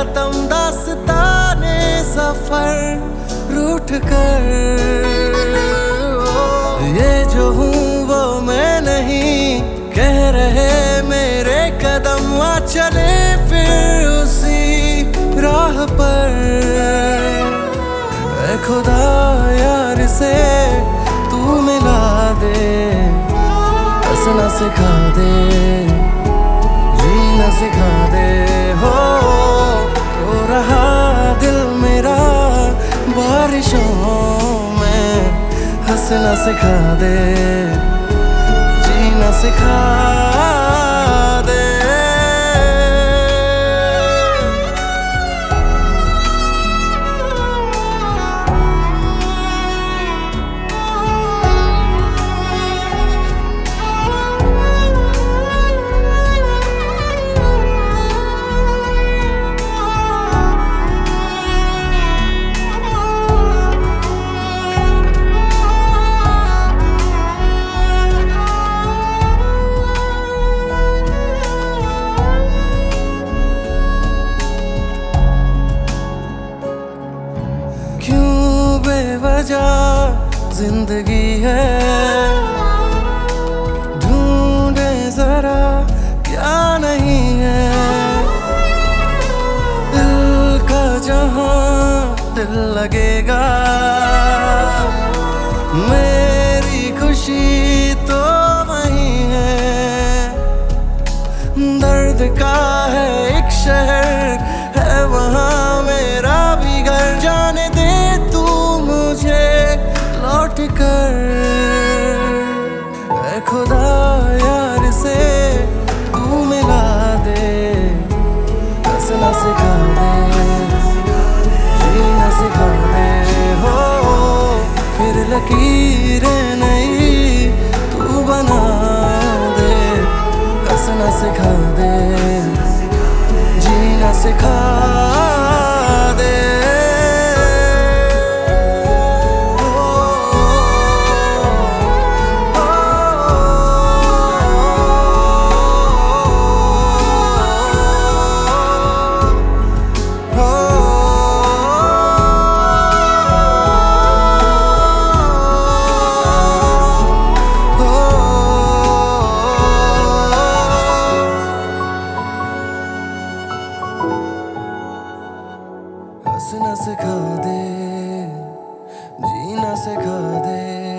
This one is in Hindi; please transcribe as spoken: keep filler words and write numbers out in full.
खत्म दास्ताने सफर रूठ कर। ये जो हूँ वो मैं नहीं, कह रहे मेरे कदम, आ चले फिर उसी राह पर। ऐ खुदा यार से तू मिला दे, हंसना सिखा दे, जीना सिखा दे। हो रो रहा दिल मेरा बारिशों में, हंसना सिखा दे, जीना सिखा दे। बेवजह जिंदगी है, ढूंढे जरा क्या नहीं है। दिल का जहां दिल लगेगा, मेरी खुशी तो वही है। दर्द का है एक शहर, है वहाँ मेरा भी घर। जाने दे लौट कर, ऐ खुदा यार से तू मिला दे, हंसना सिखा दे, जीना सिखा दे। हो फिर लकीरें नई तू बना दे, हंसना सिखा दे, जीना सिखा दे। हंसना सिखा दे, जीना सिखा दे।